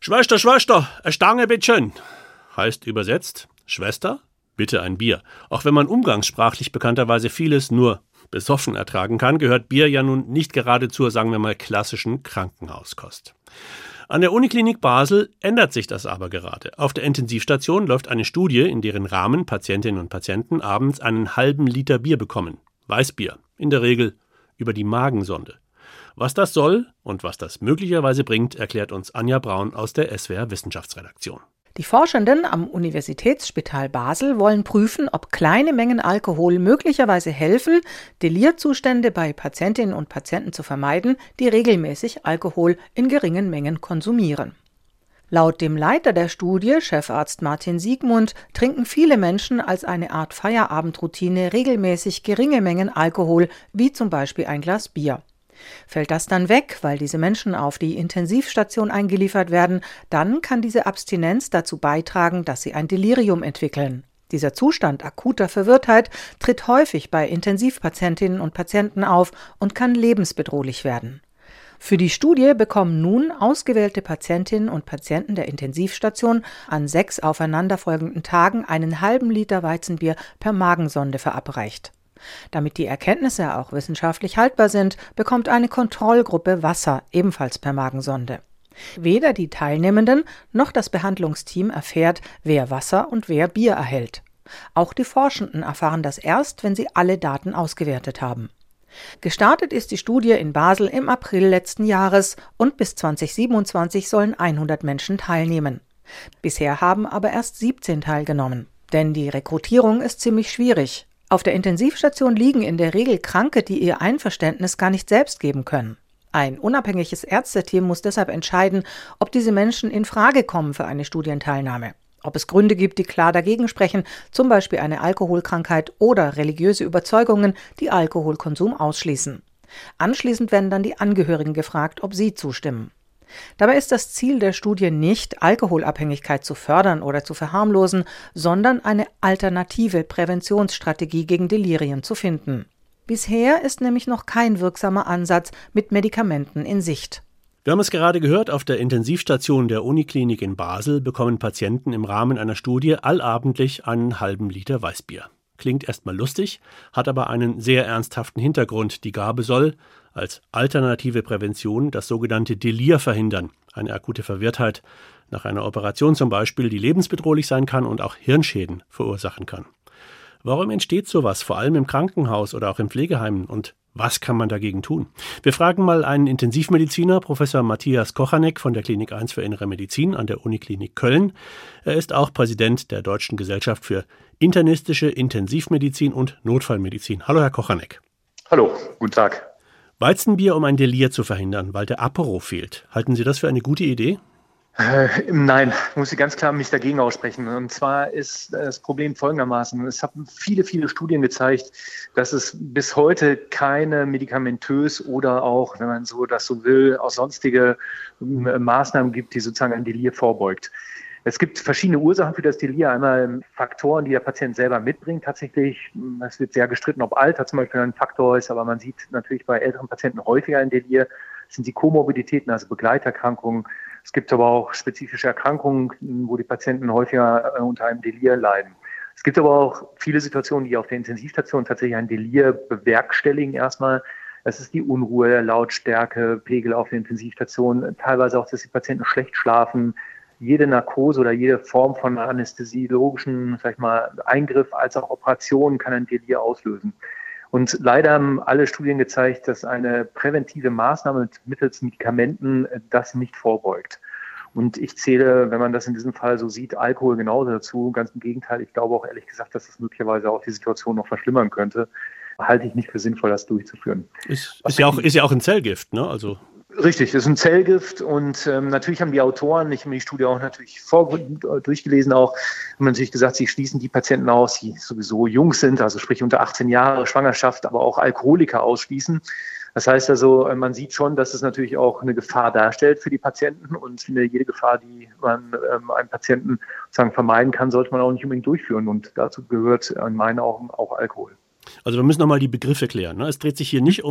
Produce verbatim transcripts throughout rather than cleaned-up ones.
Schwester, Schwester, eine Stange bitteschön. Heißt übersetzt, Schwester, bitte ein Bier. Auch wenn man umgangssprachlich bekannterweise vieles nur besoffen ertragen kann, gehört Bier ja nun nicht gerade zur, sagen wir mal, klassischen Krankenhauskost. An der Uniklinik Basel ändert sich das aber gerade. Auf der Intensivstation läuft eine Studie, in deren Rahmen Patientinnen und Patienten abends einen halben Liter Bier bekommen. Weißbier, in der Regel über die Magensonde. Was das soll und was das möglicherweise bringt, erklärt uns Anja Braun aus der S W R Wissenschaftsredaktion. Die Forschenden am Universitätsspital Basel wollen prüfen, ob kleine Mengen Alkohol möglicherweise helfen, Delirzustände bei Patientinnen und Patienten zu vermeiden, die regelmäßig Alkohol in geringen Mengen konsumieren. Laut dem Leiter der Studie, Chefarzt Martin Siegmund, trinken viele Menschen als eine Art Feierabendroutine regelmäßig geringe Mengen Alkohol, wie zum Beispiel ein Glas Bier. Fällt das dann weg, weil diese Menschen auf die Intensivstation eingeliefert werden, dann kann diese Abstinenz dazu beitragen, dass sie ein Delirium entwickeln. Dieser Zustand akuter Verwirrtheit tritt häufig bei Intensivpatientinnen und Patienten auf und kann lebensbedrohlich werden. Für die Studie bekommen nun ausgewählte Patientinnen und Patienten der Intensivstation an sechs aufeinanderfolgenden Tagen einen halben Liter Weizenbier per Magensonde verabreicht. Damit die Erkenntnisse auch wissenschaftlich haltbar sind, bekommt eine Kontrollgruppe Wasser, ebenfalls per Magensonde. Weder die Teilnehmenden noch das Behandlungsteam erfährt, wer Wasser und wer Bier erhält. Auch die Forschenden erfahren das erst, wenn sie alle Daten ausgewertet haben. Gestartet ist die Studie in Basel im April letzten Jahres und bis zweitausendsiebenundzwanzig sollen hundert Menschen teilnehmen. Bisher haben aber erst siebzehn teilgenommen. Denn die Rekrutierung ist ziemlich schwierig. Auf der Intensivstation liegen in der Regel Kranke, die ihr Einverständnis gar nicht selbst geben können. Ein unabhängiges Ärzteteam muss deshalb entscheiden, ob diese Menschen in Frage kommen für eine Studienteilnahme. Ob es Gründe gibt, die klar dagegen sprechen, zum Beispiel eine Alkoholkrankheit oder religiöse Überzeugungen, die Alkoholkonsum ausschließen. Anschließend werden dann die Angehörigen gefragt, ob sie zustimmen. Dabei ist das Ziel der Studie nicht, Alkoholabhängigkeit zu fördern oder zu verharmlosen, sondern eine alternative Präventionsstrategie gegen Delirien zu finden. Bisher ist nämlich noch kein wirksamer Ansatz mit Medikamenten in Sicht. Wir haben es gerade gehört, auf der Intensivstation der Uniklinik in Basel bekommen Patienten im Rahmen einer Studie allabendlich einen halben Liter Weißbier. Klingt erstmal lustig, hat aber einen sehr ernsthaften Hintergrund. Die Gabe soll als alternative Prävention das sogenannte Delir verhindern, eine akute Verwirrtheit nach einer Operation zum Beispiel, die lebensbedrohlich sein kann und auch Hirnschäden verursachen kann. Warum entsteht sowas, vor allem im Krankenhaus oder auch in Pflegeheimen, und was kann man dagegen tun? Wir fragen mal einen Intensivmediziner, Professor Matthias Kochanek von der Klinik eins für Innere Medizin an der Uniklinik Köln. Er ist auch Präsident der Deutschen Gesellschaft für internistische Intensivmedizin und Notfallmedizin. Hallo, Herr Kochanek. Hallo, guten Tag. Weizenbier, um ein Delir zu verhindern, weil der Apero fehlt. Halten Sie das für eine gute Idee? Äh, nein, muss ich ganz klar mich dagegen aussprechen. Und zwar ist das Problem folgendermaßen. Es haben viele, viele Studien gezeigt, dass es bis heute keine medikamentös oder auch, wenn man so das so will, auch sonstige äh, Maßnahmen gibt, die sozusagen ein Delir vorbeugt. Es gibt verschiedene Ursachen für das Delir. Einmal Faktoren, die der Patient selber mitbringt. Tatsächlich, es wird sehr gestritten, ob Alter zum Beispiel ein Faktor ist, aber man sieht natürlich bei älteren Patienten häufiger ein Delir. Das sind die Komorbiditäten, also Begleiterkrankungen. Es gibt aber auch spezifische Erkrankungen, wo die Patienten häufiger unter einem Delir leiden. Es gibt aber auch viele Situationen, die auf der Intensivstation tatsächlich ein Delir bewerkstelligen erstmal. Das ist die Unruhe, der Lautstärke, Pegel auf der Intensivstation, teilweise auch, dass die Patienten schlecht schlafen. Jede Narkose oder jede Form von anästhesiologischen, sag ich mal, Eingriff als auch Operation kann ein Delir auslösen. Und leider haben alle Studien gezeigt, dass eine präventive Maßnahme mittels Medikamenten das nicht vorbeugt. Und ich zähle, wenn man das in diesem Fall so sieht, Alkohol genauso dazu. Ganz im Gegenteil, ich glaube auch ehrlich gesagt, dass das möglicherweise auch die Situation noch verschlimmern könnte. Halte ich nicht für sinnvoll, das durchzuführen. Ist, ist, ja, auch, ist ja auch ein Zellgift, ne? Also Richtig, das ist ein Zellgift und ähm, natürlich haben die Autoren, ich habe mir die Studie auch natürlich vor, durchgelesen auch, haben natürlich gesagt, sie schließen die Patienten aus, die sowieso jung sind, also sprich unter achtzehn Jahre, Schwangerschaft, aber auch Alkoholiker ausschließen. Das heißt also, man sieht schon, dass es natürlich auch eine Gefahr darstellt für die Patienten und jede Gefahr, die man ähm, einem Patienten sozusagen vermeiden kann, sollte man auch nicht unbedingt durchführen und dazu gehört in meinen Augen auch Alkohol. Also wir müssen nochmal die Begriffe klären, ne? Es dreht sich hier nicht um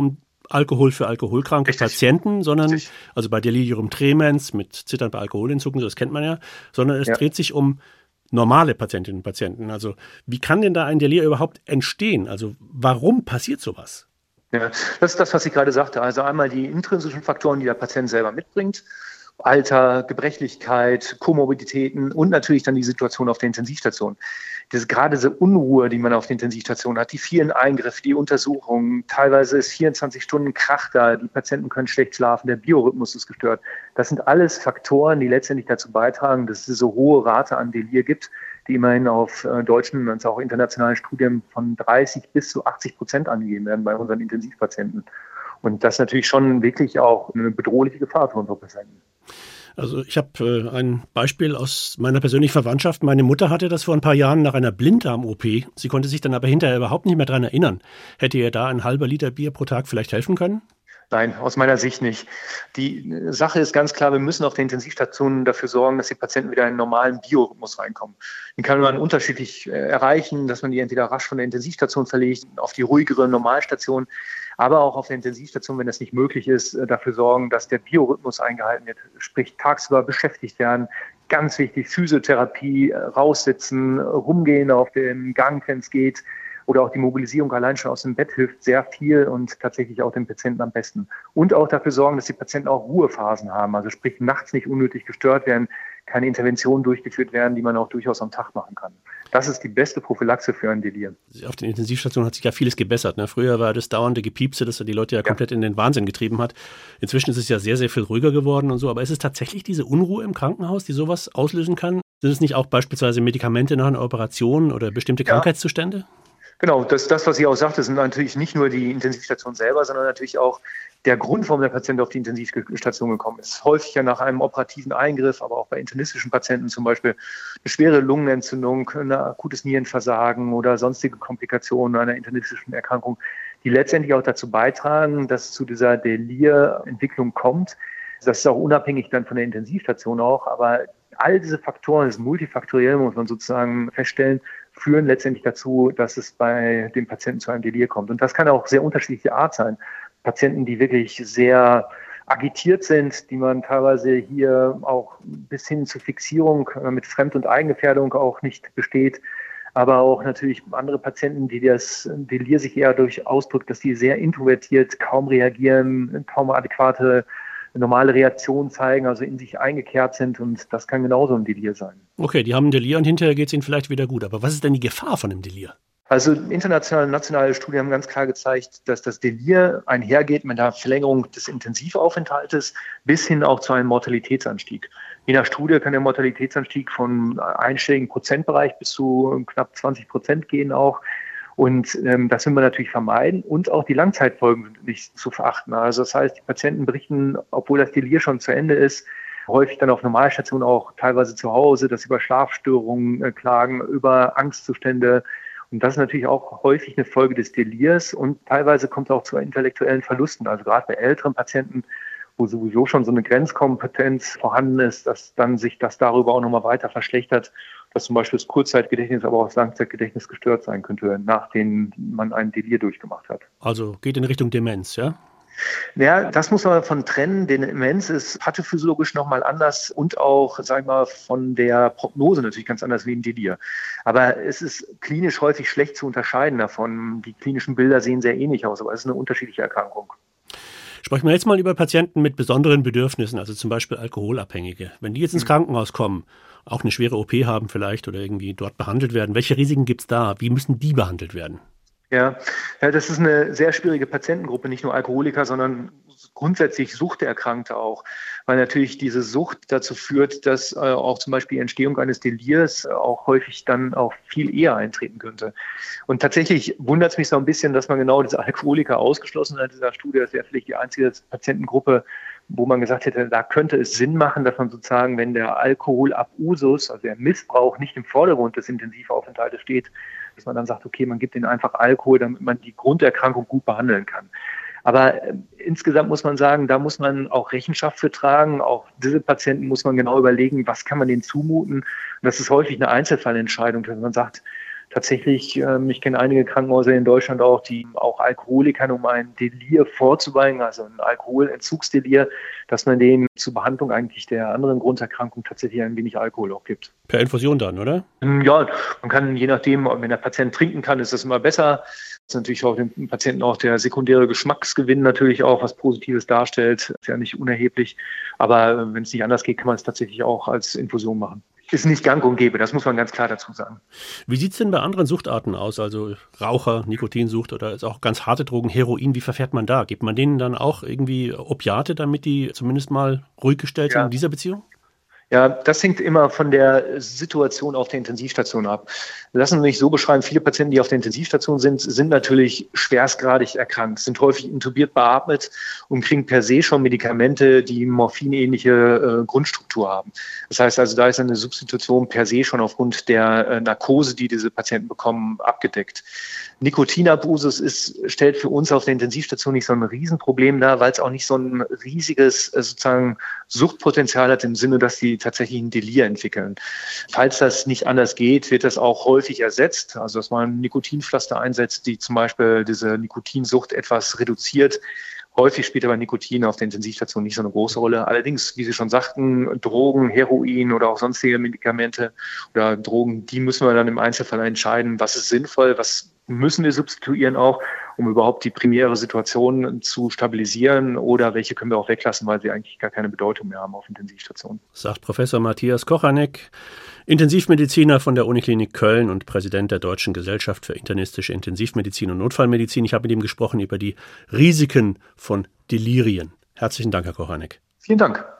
Alkohol für alkoholkranke Richtig. Patienten, sondern, Richtig. also bei Delirium tremens mit Zittern bei Alkoholentzug, das kennt man ja, sondern es Ja. dreht sich um normale Patientinnen und Patienten. Also wie kann denn da ein Delir überhaupt entstehen? Also warum passiert sowas? Ja, das ist das, was ich gerade sagte. Also einmal die intrinsischen Faktoren, die der Patient selber mitbringt. Alter, Gebrechlichkeit, Komorbiditäten und natürlich dann die Situation auf der Intensivstation. Das ist gerade diese Unruhe, die man auf der Intensivstation hat, die vielen Eingriffe, die Untersuchungen, teilweise ist vierundzwanzig Stunden Krach da, die Patienten können schlecht schlafen, der Biorhythmus ist gestört. Das sind alles Faktoren, die letztendlich dazu beitragen, dass es diese hohe Rate an Delir gibt, die immerhin auf äh, deutschen und auch internationalen Studien von dreißig bis zu achtzig Prozent angegeben werden bei unseren Intensivpatienten. Und das ist natürlich schon wirklich auch eine bedrohliche Gefahr für unsere Patienten. Also ich habe äh, ein Beispiel aus meiner persönlichen Verwandtschaft. Meine Mutter hatte das vor ein paar Jahren nach einer Blinddarm-O P. Sie konnte sich dann aber hinterher überhaupt nicht mehr daran erinnern. Hätte ihr da ein halber Liter Bier pro Tag vielleicht helfen können? Nein, aus meiner Sicht nicht. Die Sache ist ganz klar, wir müssen auf der Intensivstation dafür sorgen, dass die Patienten wieder in einen normalen Biorhythmus reinkommen. Den kann man unterschiedlich erreichen, dass man die entweder rasch von der Intensivstation verlegt, auf die ruhigere Normalstation, aber auch auf der Intensivstation, wenn das nicht möglich ist, dafür sorgen, dass der Biorhythmus eingehalten wird, sprich tagsüber beschäftigt werden. Ganz wichtig, Physiotherapie, raussitzen, rumgehen auf dem Gang, wenn es geht. Oder auch die Mobilisierung allein schon aus dem Bett hilft sehr viel und tatsächlich auch den Patienten am besten. Und auch dafür sorgen, dass die Patienten auch Ruhephasen haben, also sprich nachts nicht unnötig gestört werden, keine Interventionen durchgeführt werden, die man auch durchaus am Tag machen kann. Das ist die beste Prophylaxe für ein Delir. Auf den Intensivstationen hat sich ja vieles gebessert. Ne? Früher war das dauernde Gepiepse, das die Leute ja, ja komplett in den Wahnsinn getrieben hat. Inzwischen ist es ja sehr, sehr viel ruhiger geworden und so. Aber ist es tatsächlich diese Unruhe im Krankenhaus, die sowas auslösen kann? Sind es nicht auch beispielsweise Medikamente nach einer Operation oder bestimmte Ja. Krankheitszustände? Genau, das, das, was ich auch sagte, sind natürlich nicht nur die Intensivstation selber, sondern natürlich auch der Grund, warum der Patient auf die Intensivstation gekommen ist. Häufig ja nach einem operativen Eingriff, aber auch bei internistischen Patienten zum Beispiel eine schwere Lungenentzündung, ein akutes Nierenversagen oder sonstige Komplikationen einer internistischen Erkrankung, die letztendlich auch dazu beitragen, dass es zu dieser Delir-Entwicklung kommt. Das ist auch unabhängig dann von der Intensivstation auch, aber all diese Faktoren, das ist multifaktoriell, muss man sozusagen feststellen, führen letztendlich dazu, dass es bei dem Patienten zu einem Delir kommt. Und das kann auch sehr unterschiedliche Art sein. Patienten, die wirklich sehr agitiert sind, die man teilweise hier auch bis hin zur Fixierung mit Fremd- und Eigengefährdung auch nicht besteht. Aber auch natürlich andere Patienten, die das Delir sich eher durch ausdrückt, dass die sehr introvertiert, kaum reagieren, kaum adäquate normale Reaktionen zeigen, also in sich eingekehrt sind, und das kann genauso ein Delir sein. Okay, die haben ein Delir und hinterher geht es ihnen vielleicht wieder gut. Aber was ist denn die Gefahr von dem Delir? Also internationale und nationale Studien haben ganz klar gezeigt, dass das Delir einhergeht mit der Verlängerung des Intensivaufenthaltes bis hin auch zu einem Mortalitätsanstieg. Je nach Studie kann der Mortalitätsanstieg von einstelligen Prozentbereich bis zu knapp zwanzig Prozent gehen auch. Und ähm, das will man natürlich vermeiden. Und auch die Langzeitfolgen sind nicht zu verachten. Also das heißt, die Patienten berichten, obwohl das Delir schon zu Ende ist, häufig dann auf Normalstationen auch teilweise zu Hause, dass sie über Schlafstörungen äh, klagen, über Angstzustände. Und das ist natürlich auch häufig eine Folge des Delirs. Und teilweise kommt es auch zu intellektuellen Verlusten. Also gerade bei älteren Patienten, wo sowieso schon so eine Grenzkompetenz vorhanden ist, dass dann sich das darüber auch nochmal weiter verschlechtert, dass zum Beispiel das Kurzzeitgedächtnis, aber auch das Langzeitgedächtnis gestört sein könnte, nachdem man einen Delir durchgemacht hat. Also geht in Richtung Demenz, ja? Ja, das muss man davon trennen. Denn Demenz ist pathophysiologisch nochmal anders und auch, sagen wir mal, von der Prognose natürlich ganz anders wie ein Delir. Aber es ist klinisch häufig schlecht zu unterscheiden davon. Die klinischen Bilder sehen sehr ähnlich aus, aber es ist eine unterschiedliche Erkrankung. Sprechen wir jetzt mal über Patienten mit besonderen Bedürfnissen, also zum Beispiel Alkoholabhängige. Wenn die jetzt ins Krankenhaus kommen, auch eine schwere O P haben vielleicht oder irgendwie dort behandelt werden, welche Risiken gibt es da? Wie müssen die behandelt werden? Ja, ja, das ist eine sehr schwierige Patientengruppe, nicht nur Alkoholiker, sondern grundsätzlich Suchterkrankte auch, weil natürlich diese Sucht dazu führt, dass äh, auch zum Beispiel die Entstehung eines Delirs äh, auch häufig dann auch viel eher eintreten könnte. Und tatsächlich wundert es mich so ein bisschen, dass man genau diese Alkoholiker ausgeschlossen hat in dieser Studie. Das wäre vielleicht die einzige Patientengruppe, wo man gesagt hätte, da könnte es Sinn machen, dass man sozusagen, wenn der Alkoholabusus, also der Missbrauch, nicht im Vordergrund des Intensivaufenthaltes steht, dass man dann sagt, okay, man gibt ihnen einfach Alkohol, damit man die Grunderkrankung gut behandeln kann. Aber äh, insgesamt muss man sagen, da muss man auch Rechenschaft für tragen. Auch diese Patienten muss man genau überlegen, was kann man denen zumuten. Und das ist häufig eine Einzelfallentscheidung, dass man sagt, tatsächlich, ähm, ich kenne einige Krankenhäuser in Deutschland auch, die auch Alkoholikern, um ein Delir vorzubeugen, also ein Alkoholentzugsdelir, dass man denen zur Behandlung eigentlich der anderen Grunderkrankung tatsächlich ein wenig Alkohol auch gibt. Per Infusion dann, oder? Ja, man kann je nachdem, wenn der Patient trinken kann, ist das immer besser. Das ist natürlich auch dem Patienten auch der sekundäre Geschmacksgewinn natürlich auch was Positives darstellt. Ist ja nicht unerheblich. Aber wenn es nicht anders geht, kann man es tatsächlich auch als Infusion machen. Ist nicht gang und gäbe, das muss man ganz klar dazu sagen. Wie sieht es denn bei anderen Suchtarten aus? Also Raucher, Nikotinsucht oder jetzt auch ganz harte Drogen, Heroin, wie verfährt man da? Gibt man denen dann auch irgendwie Opiate, damit die zumindest mal ruhig gestellt sind ja. in dieser Beziehung? Ja, das hängt immer von der Situation auf der Intensivstation ab. Lassen Sie mich so beschreiben, viele Patienten, die auf der Intensivstation sind, sind natürlich schwerstgradig erkrankt, sind häufig intubiert beatmet und kriegen per se schon Medikamente, die morphinähnliche äh, Grundstruktur haben. Das heißt also, da ist eine Substitution per se schon aufgrund der äh, Narkose, die diese Patienten bekommen, abgedeckt. Nikotinabusus ist, stellt für uns auf der Intensivstation nicht so ein Riesenproblem dar, weil es auch nicht so ein riesiges äh, sozusagen Suchtpotenzial hat im Sinne, dass die tatsächlich ein Delir entwickeln. Falls das nicht anders geht, wird das auch häufig ersetzt. Also dass man Nikotinpflaster einsetzt, die zum Beispiel diese Nikotinsucht etwas reduziert. Häufig spielt aber Nikotin auf der Intensivstation nicht so eine große Rolle. Allerdings, wie Sie schon sagten, Drogen, Heroin oder auch sonstige Medikamente oder Drogen, die müssen wir dann im Einzelfall entscheiden, was ist sinnvoll, was müssen wir substituieren auch, um überhaupt die primäre Situation zu stabilisieren oder welche können wir auch weglassen, weil sie eigentlich gar keine Bedeutung mehr haben auf Intensivstationen. Sagt Professor Matthias Kochanek, Intensivmediziner von der Uniklinik Köln und Präsident der Deutschen Gesellschaft für internistische Intensivmedizin und Notfallmedizin. Ich habe mit ihm gesprochen über die Risiken von Delirien. Herzlichen Dank, Herr Kochanek. Vielen Dank.